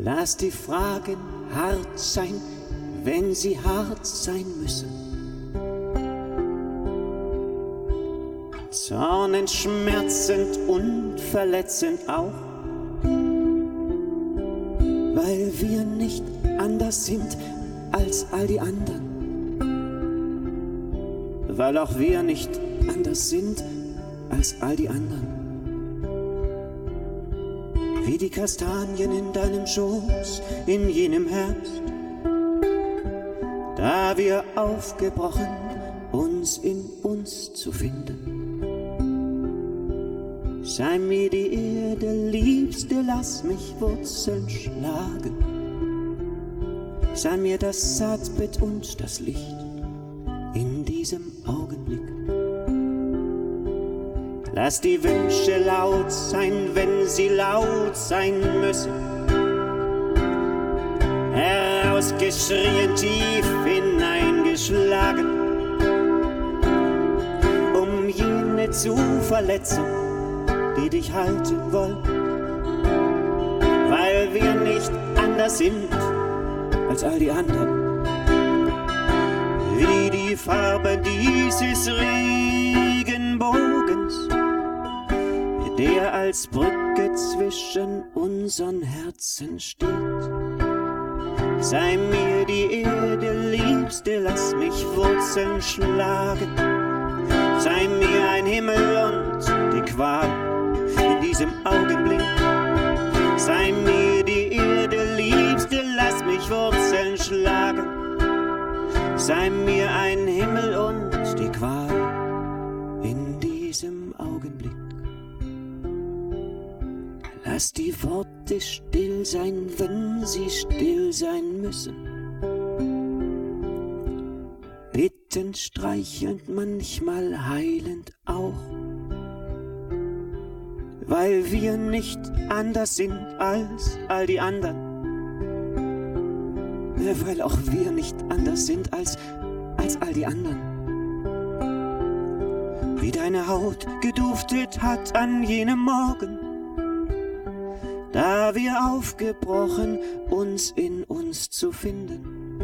Lass die Fragen hart sein, wenn sie hart sein müssen. Zornenschmerzend und verletzend auch, weil wir nicht anders sind als all die anderen. Weil auch wir nicht anders sind als all die anderen. Wie die Kastanien in deinem Schoß in jenem Herbst, da wir aufgebrochen, uns in uns zu finden. Sei mir die Erde, Liebste, lass mich Wurzeln schlagen. Sei mir das Saatbett und das Licht in diesem Augenblick. Lass die Wünsche laut sein, wenn sie laut sein müssen. Herausgeschrien, tief hineingeschlagen, um jene zu verletzen, die dich halten wollen, weil wir nicht anders sind als all die anderen. Wie die Farbe dieses Regenbogens, der als Brücke zwischen unseren Herzen steht. Sei mir die Erde, Liebste, lass mich Wurzeln schlagen. Sei mir ein Himmel und die Qual in diesem Augenblick. Sei mir die Erde, Liebste, lass mich Wurzeln schlagen. Sei mir ein Himmel und die Qual in diesem Augenblick. Lass die Worte still sein, wenn sie still sein müssen. Bittend, streichelnd, manchmal heilend auch, weil wir nicht anders sind als all die anderen. Weil auch wir nicht anders sind als all die anderen. Wie deine Haut geduftet hat an jenem Morgen, da wir aufgebrochen, uns in uns zu finden.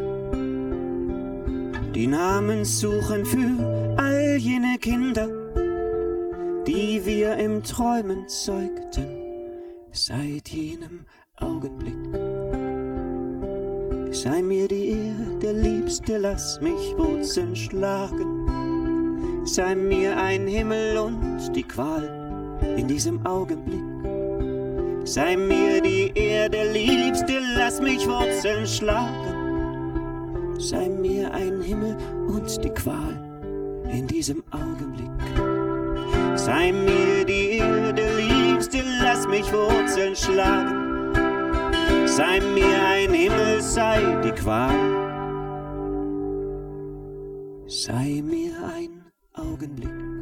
Die Namen suchen für all jene Kinder, die wir im Träumen zeugten, seit jenem Augenblick. Sei mir die Erde, Liebste, lass mich Wurzeln schlagen. Sei mir ein Himmel und die Qual in diesem Augenblick. Sei mir die Erde, Liebste, lass mich Wurzeln schlagen. Sei mir ein Himmel und die Qual in diesem Augenblick. Sei mir die Erde, Liebste, lass mich Wurzeln schlagen. Sei mir ein Himmel, sei die Qual. Sei mir ein Augenblick.